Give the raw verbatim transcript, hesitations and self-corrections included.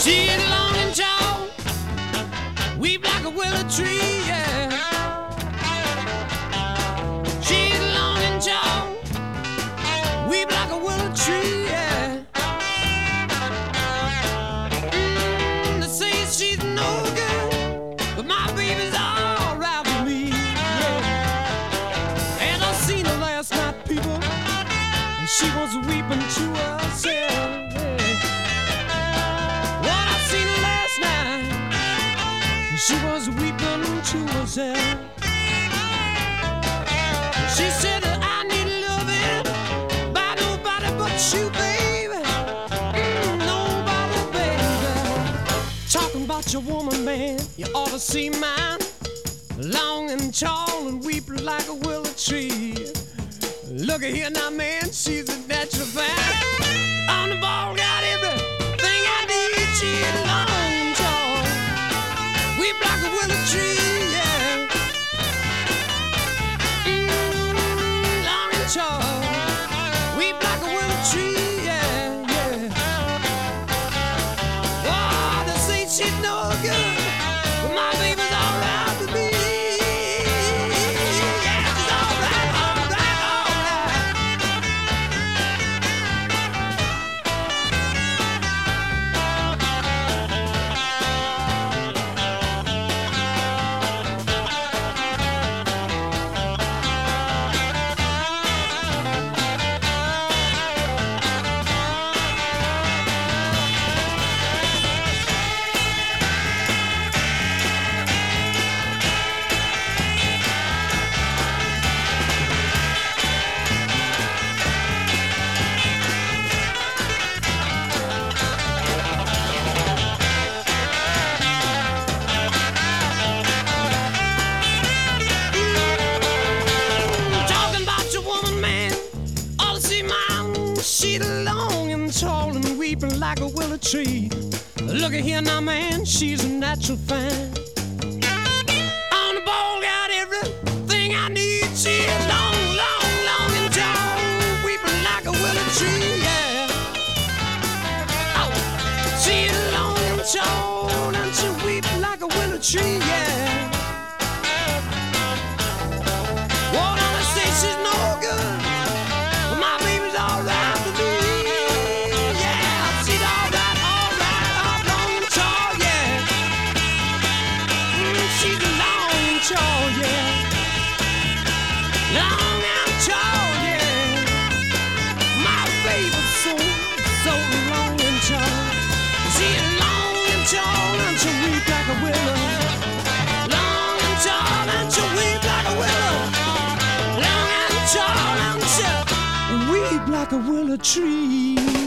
She's long and tall, weep like a willow tree, yeah. She's long and tall, weep like a willow tree, yeah. Mm, they say she's no good, but my baby's all right with me, yeah. And I seen her last night, people, and she was weeping to herself, yeah. She was weeping to herself. She said that I need loving by nobody but you, baby. Mm, nobody, baby. Talking about your woman, man, you ought to see mine. Long and tall and weeping like a willow tree. Look at here now, man, she's a natural fan. On the ball, got everything I need. She's long and tall, weep like a willow tree, yeah. Mm, long and tall, weep like a willow tree, yeah, yeah. Oh, they say she's no good, but my baby's all right with me. Yeah, she's all right, all right, all she's long and tall and weeping like a willow tree. Look at here now, man, she's a natural fan. On the ball, got everything I need. She's long, long, long and tall, weeping like a willow tree, yeah. Oh, she's long and tall and she weeps like a willow tree, yeah. Well, now they say she's no good, but my baby's all right. Tall, yeah. Long and tall, yeah. My baby's so, so long and tall. She's long and tall and she weep like a willow. Long and tall and she weep like a willow. Long and tall and she weep like a willow tree.